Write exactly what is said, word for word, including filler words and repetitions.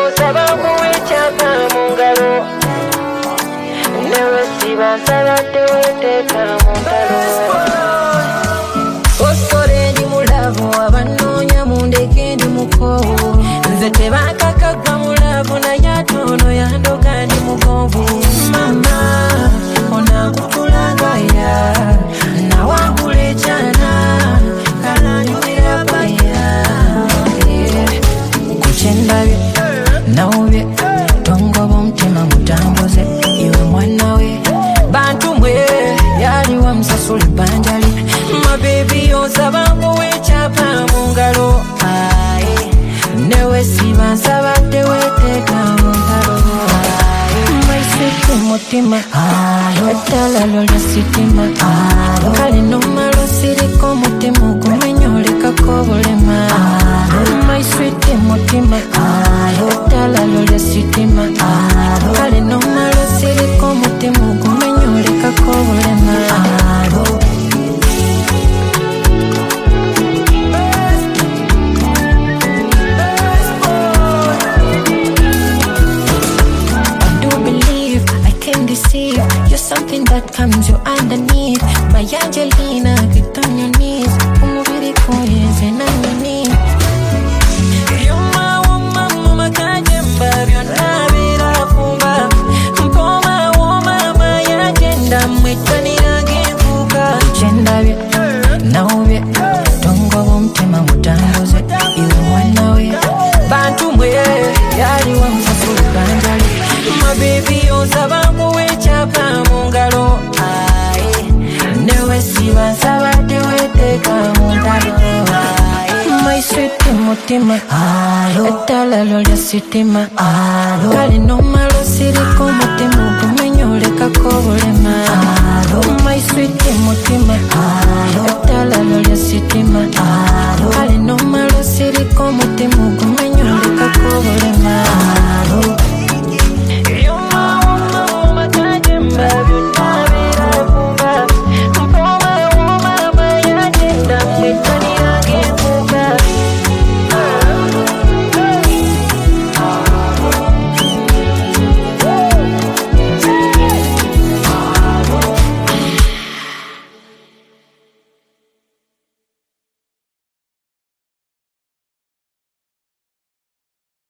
osaba kuwekyapa mu ngalo newe siba nsaba teweteeka mu ngalo osole ndi mulavu abanoonya mundeke ndi mukowu nze tebakakagwa mulavu naye atono yandoga ndi mugonvu mama onakutulangaya nawangula ekyana kalanyumira baya kukyendabye nawubye tongoba omutima mutambuze iwe mwana we bantu mwe yaliwa musasula ebbanjali mabebi onsaba nkuwekyapa mu ngalo newe siba nsaba teweteeka mu ngalo maisiti mutima eddala lyo lya sitima kale nomalo siriko mutima ogumenyolekako obulema maisiti mutima eddala lyo lya sitima kale nomalo siriko mutima ogumenyolekako obulema you're something that comes you underneath my Angelina, get on your knees umubiri koyeze nanyoni you're my woman mama kajemba byonna birafumba mpoma woma mayagenda mwetanira ngevuga kyendabye nawubye tongoba omutima mutambuze iwe mwana we bantu mwe yaliwa musasula ebbanjali mabebi onsaba nkuwekyapa mu ngalo newe siba nsaba teweteeka mu ngalo maisiti mutima eddala lyo lya sitima kale nomalo siriko mutima ogumenyolekako obulema maisiti mutima eddala lyo lya sitima